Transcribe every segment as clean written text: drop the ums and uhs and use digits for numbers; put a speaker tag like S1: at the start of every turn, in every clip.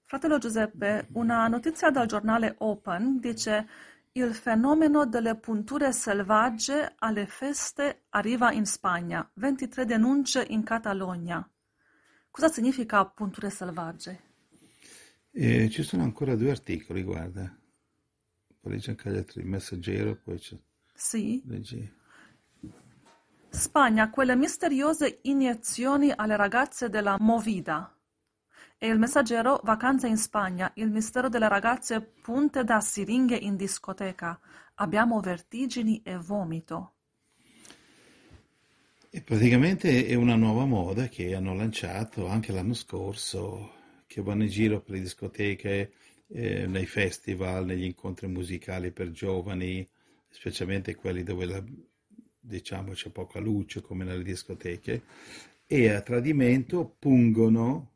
S1: Fratello Giuseppe, una notizia dal giornale Open dice il fenomeno delle punture selvagge alle feste arriva in Spagna, 23 denunce in Catalogna. Cosa significa punture selvagge?
S2: Ci sono ancora due articoli, guarda. Poi leggi anche gli altri, il Messaggero, poi c'è,
S1: Sì.
S2: leggi.
S1: Spagna, quelle misteriose iniezioni alle ragazze della Movida. E il Messaggero, vacanze in Spagna, il mistero delle ragazze punte da siringhe in discoteca. Abbiamo vertigini e vomito.
S2: E praticamente è una nuova moda che hanno lanciato anche l'anno scorso, che vanno in giro per le discoteche, nei festival, negli incontri musicali per giovani, specialmente quelli dove diciamo c'è poca luce, come nelle discoteche, e a tradimento pungono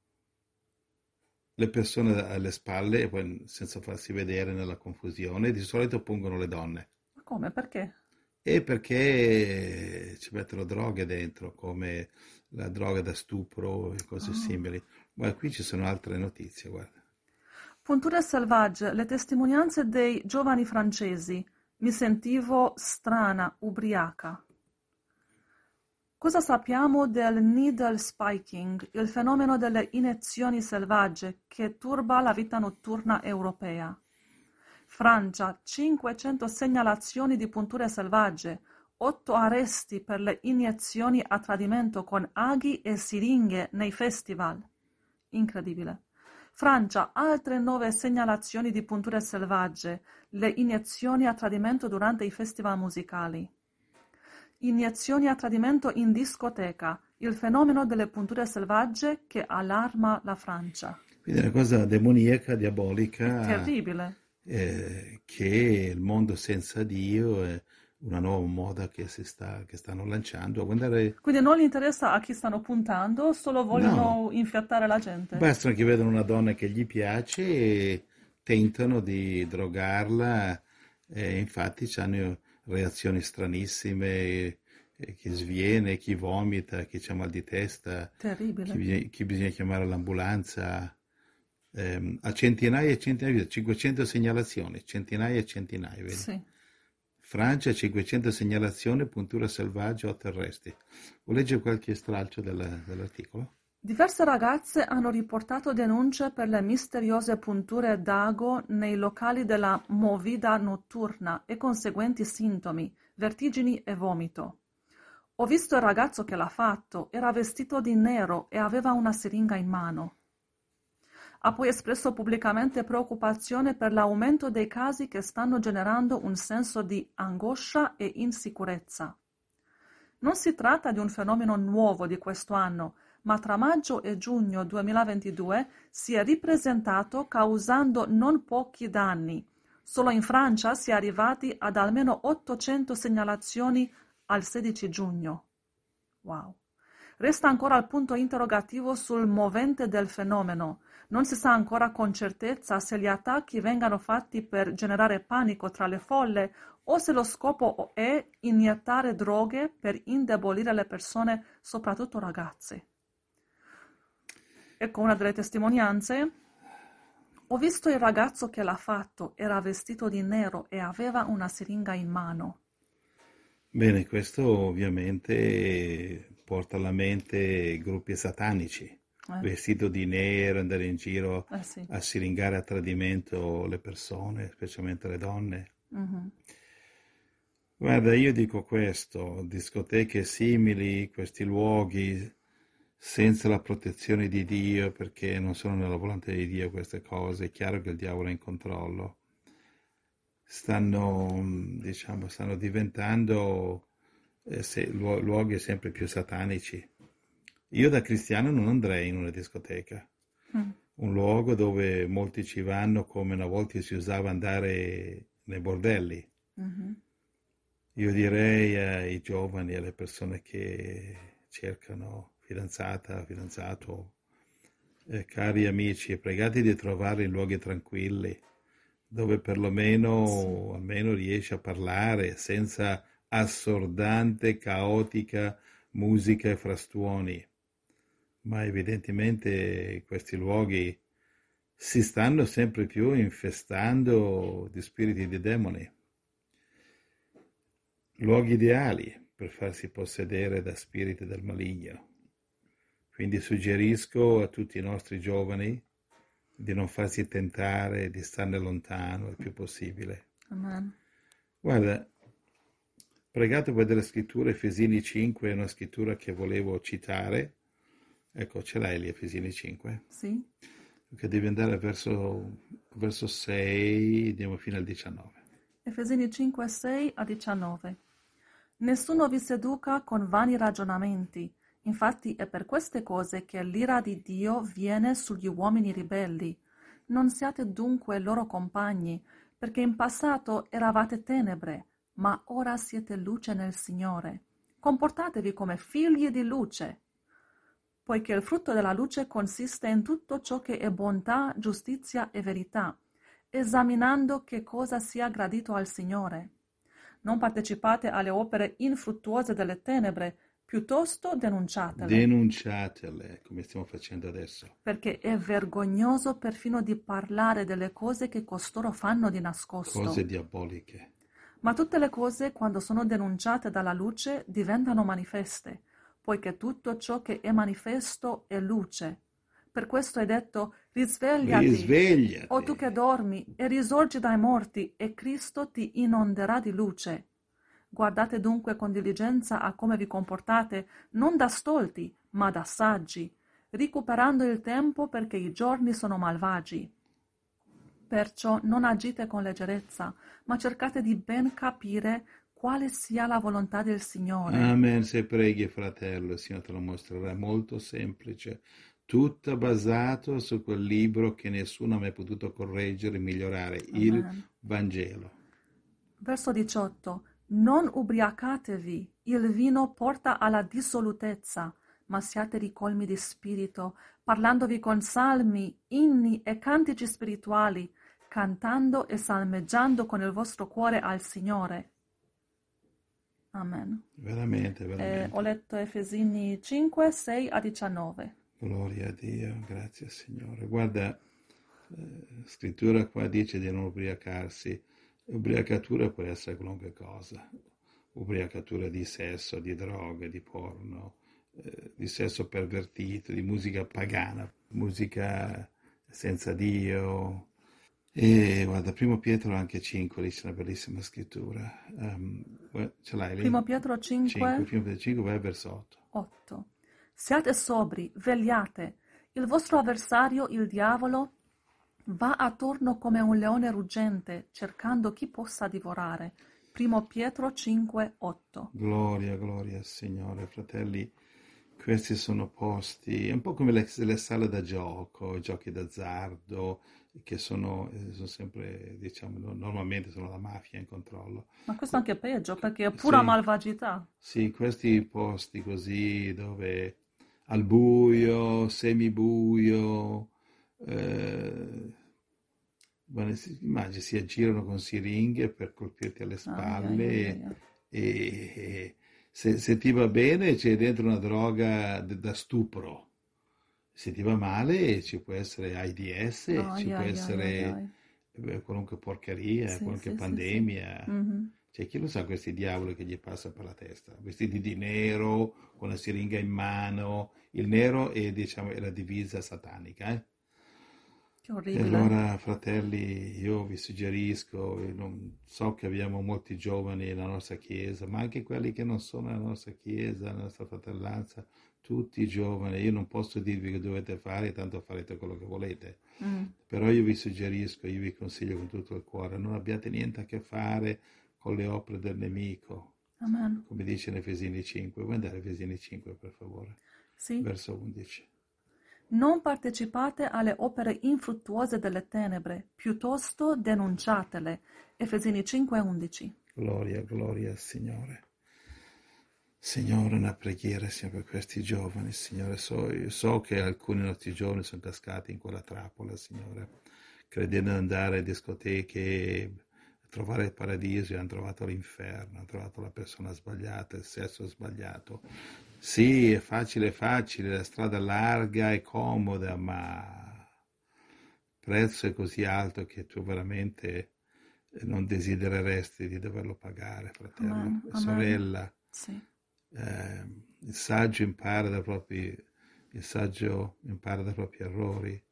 S2: le persone alle spalle e poi senza farsi vedere nella confusione, di solito pungono le donne.
S1: Ma come? Perché?
S2: E perché ci mettono droghe dentro, come la droga da stupro e cose
S1: Ah.
S2: simili. Ma qui ci sono altre notizie, guarda.
S1: Punture selvagge, le testimonianze dei giovani francesi. Mi sentivo strana, ubriaca. Cosa sappiamo del needle spiking, il fenomeno delle iniezioni selvagge che turba la vita notturna europea? Francia, 500 segnalazioni di punture selvagge, 8 arresti per le iniezioni a tradimento con aghi e siringhe nei festival. Incredibile. Francia, altre 9 segnalazioni di punture selvagge, le iniezioni a tradimento durante i festival musicali. Iniezioni a tradimento in discoteca, il fenomeno delle punture selvagge che allarma la Francia.
S2: Quindi è una cosa demoniaca,
S1: È
S2: diabolica,
S1: terribile.
S2: che il mondo senza Dio è una nuova moda che stanno lanciando. A guardare,
S1: Quindi non gli interessa a chi stanno puntando, solo
S2: no,
S1: vogliono infiattare la gente.
S2: basta che vedono una donna che gli piace e tentano di drogarla, e infatti hanno reazioni stranissime, chi sviene, chi vomita, chi ha mal di testa,
S1: Terribile.
S2: chi bisogna chiamare l'ambulanza. A centinaia e centinaia, 500 segnalazioni, centinaia e centinaia, vedi?
S1: Sì.
S2: Francia, 500 segnalazioni, puntura selvaggia o terrestri. Vuoi leggere qualche stralcio dell'articolo?
S1: Diverse ragazze hanno riportato denunce per le misteriose punture d'ago nei locali della movida notturna e conseguenti sintomi, vertigini e vomito. Ho visto il ragazzo che l'ha fatto, era vestito di nero e aveva una siringa in mano. Ha poi espresso pubblicamente preoccupazione per l'aumento dei casi che stanno generando un senso di angoscia e insicurezza. Non si tratta di un fenomeno nuovo di questo anno, ma tra maggio e giugno 2022 si è ripresentato causando non pochi danni. Solo in Francia si è arrivati ad almeno 800 segnalazioni al 16 giugno. Wow. Resta ancora il punto interrogativo sul movente del fenomeno. Non si sa ancora con certezza se gli attacchi vengano fatti per generare panico tra le folle o se lo scopo è iniettare droghe per indebolire le persone, soprattutto ragazze. Ecco una delle testimonianze. Ho visto il ragazzo che l'ha fatto, era vestito di nero e aveva una siringa in mano.
S2: Bene, questo ovviamente porta alla mente gruppi satanici,
S1: Eh,
S2: vestito di nero, andare in giro
S1: sì.
S2: a siringare a tradimento le persone, specialmente le donne.
S1: Mhm.
S2: Guarda, io dico questo, discoteche simili, questi luoghi senza la protezione di Dio, perché non sono nella volontà di Dio queste cose, è chiaro che il diavolo è in controllo, diciamo, stanno diventando luoghi sempre più satanici. Io da cristiano non andrei in una discoteca,
S1: Mm.
S2: un luogo dove molti ci vanno come una volta si usava andare nei bordelli.
S1: Mhm.
S2: Io direi ai giovani, alle persone che cercano fidanzata, fidanzato, cari amici, pregate di trovare in luoghi tranquilli, dove
S1: Sì.
S2: perlomeno almeno riesci a parlare senza assordante, caotica musica e frastuoni. Ma evidentemente questi luoghi si stanno sempre più infestando di spiriti di demoni, luoghi ideali per farsi possedere da spiriti del maligno. Quindi suggerisco a tutti i nostri giovani di non farsi tentare, di starne lontano il più possibile.
S1: Amen.
S2: Guarda, pregato poi della scrittura, Efesini 5 è una scrittura che volevo citare. Ecco, ce l'hai lì, Efesini 5?
S1: Sì.
S2: Che devi andare verso 6, andiamo fino al 19.
S1: Efesini 5, 6 a 19. Nessuno vi seduca con vani ragionamenti. Infatti è per queste cose che l'ira di Dio viene sugli uomini ribelli. Non siate dunque loro compagni, perché in passato eravate tenebre, ma ora siete luce nel Signore. Comportatevi come figli di luce, poiché il frutto della luce consiste in tutto ciò che è bontà, giustizia e verità, esaminando che cosa sia gradito al Signore. Non partecipate alle opere infruttuose delle tenebre, piuttosto denunciatele,
S2: Denunciatele, come stiamo facendo adesso.
S1: perché è vergognoso perfino di parlare delle cose che costoro fanno di nascosto.
S2: Cose diaboliche.
S1: Ma tutte le cose, quando sono denunciate dalla luce, diventano manifeste, poiché tutto ciò che è manifesto è luce. Per questo è detto, risvegliati,
S2: Risvegliati.
S1: o tu che dormi, e risorgi dai morti, e Cristo ti inonderà di luce. Guardate dunque con diligenza a come vi comportate, non da stolti, ma da saggi, recuperando il tempo perché i giorni sono malvagi. Perciò non agite con leggerezza, ma cercate di ben capire quale sia la volontà del Signore.
S2: Amen. Se preghi, fratello, il Signore te lo mostrerà. È molto semplice. Tutto basato su quel libro che nessuno ha mai potuto correggere e migliorare, il
S1: Amen.
S2: Vangelo.
S1: Verso 18. Non ubriacatevi, il vino porta alla dissolutezza, ma siate ricolmi di spirito, parlandovi con salmi, inni e cantici spirituali, cantando e salmeggiando con il vostro cuore al Signore. Amen.
S2: Veramente, veramente.
S1: Ho letto Efesini 5, 6 a 19.
S2: Gloria a Dio, grazie Signore. Guarda, scrittura qua dice di non ubriacarsi. Ubriacatura può essere qualunque cosa. Ubriacatura di sesso, di droga, di porno, di sesso pervertito, di musica pagana, musica senza Dio. E guarda, primo Pietro anche 5, lì c'è una bellissima scrittura. Ce l'hai lì?
S1: Primo Pietro 5,
S2: primo Pietro 5, vai al verso 8.
S1: 8. Siate sobri, vegliate. Il vostro avversario, il diavolo, va attorno come un leone ruggente, cercando chi possa divorare. Primo Pietro 5, 8.
S2: Gloria, gloria al Signore, fratelli. Questi sono posti, è un po' come le sale da gioco, i giochi d'azzardo, che sono sempre, diciamo, normalmente sono la mafia in controllo.
S1: Ma questo è anche peggio, perché è pura
S2: Sì,
S1: malvagità.
S2: sì, questi posti così dove al buio, semibuio, immagini si aggirano con siringhe per colpirti alle spalle e se ti va bene c'è dentro una droga da stupro, se ti va male ci può essere AIDS, ci può essere qualunque porcheria,
S1: Sì,
S2: qualunque
S1: sì,
S2: pandemia.
S1: sì, sì. Mhm.
S2: Cioè, chi lo sa questi diavoli che gli passa per la testa? Vestiti di nero, con la siringa in mano. Il nero è, diciamo, è la divisa satanica, eh?
S1: Che
S2: E
S1: orribile.
S2: allora, fratelli, io vi suggerisco, so che abbiamo molti giovani nella nostra chiesa, ma anche quelli che non sono nella nostra chiesa, nella nostra fratellanza, tutti giovani. Io non posso dirvi che dovete fare, tanto farete quello che volete. Però io vi suggerisco, io vi consiglio con tutto il cuore, non abbiate niente a che fare con le opere del nemico.
S1: Amen.
S2: Come dice in Efesini 5. Vuoi andare a Efesini 5, per favore?
S1: Sì.
S2: Verso 11.
S1: Non partecipate alle opere infruttuose delle tenebre, piuttosto denunciatele. Efesini 5, 11.
S2: Gloria, gloria al Signore. Signore, una preghiera, Signore, per questi giovani, Signore. So che alcuni nostri giovani sono cascati in quella trappola, Signore, credendo di andare a discoteche, a trovare il paradiso e hanno trovato l'inferno, hanno trovato la persona sbagliata, il sesso sbagliato. Sì, è facile, la strada larga e comoda, ma prezzo è così alto che tu veramente non desidereresti di doverlo pagare, fratello
S1: Amen.
S2: e
S1: Amen.
S2: sorella.
S1: Sì.
S2: Il saggio impara dai propri errori,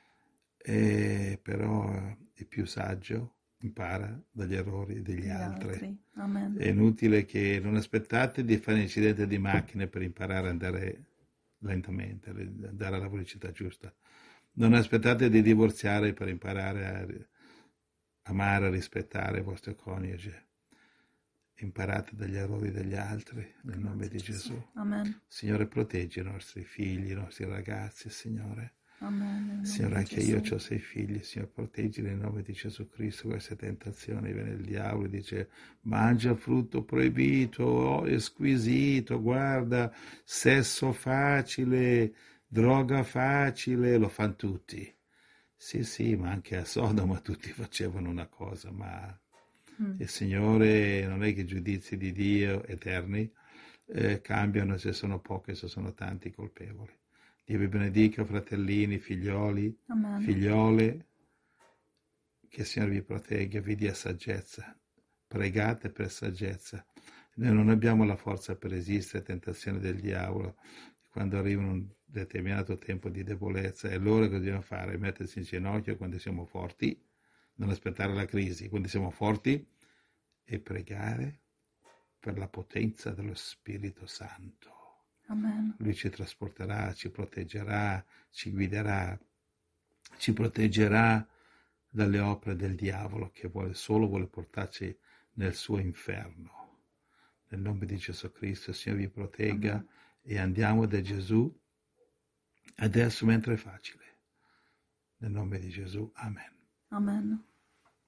S2: però il più saggio impara dagli errori degli
S1: Gli
S2: altri.
S1: altri. Amen.
S2: È inutile che non aspettate di fare un incidente di macchina per imparare ad andare lentamente, andare alla velocità giusta. Non aspettate di divorziare per imparare a amare e rispettare il vostro coniuge. Imparate dagli errori degli altri, nel nome di Gesù.
S1: Amen.
S2: Signore, proteggi i nostri figli, i nostri ragazzi, Signore.
S1: Amen.
S2: Signore, anche io ho 6 figli, Signore, proteggi nel nome di Gesù Cristo queste tentazioni. Viene il diavolo e dice: mangia frutto proibito, è squisito, guarda, sesso facile, droga facile, lo fanno tutti. Sì, ma anche a Sodoma tutti facevano una cosa, ma il Signore non è che i giudizi di Dio eterni cambiano se sono pochi, se sono tanti colpevoli. Dio vi benedica, fratellini, figlioli,
S1: Amen.
S2: figliole, che il Signore vi protegga, vi dia saggezza. Pregate per saggezza. Noi non abbiamo la forza per resistere alle tentazioni del diavolo. Quando arriva un determinato tempo di debolezza, è l'ora che dobbiamo fare, mettersi in ginocchio quando siamo forti, non aspettare la crisi, quando siamo forti, e pregare per la potenza dello Spirito Santo.
S1: Amen.
S2: Lui ci trasporterà, ci proteggerà, ci guiderà, ci proteggerà dalle opere del diavolo che vuole portarci nel suo inferno. Nel nome di Gesù Cristo, il Signore vi protegga. Amen. E andiamo da Gesù adesso mentre è facile. Nel nome di Gesù, amen.
S1: Amen.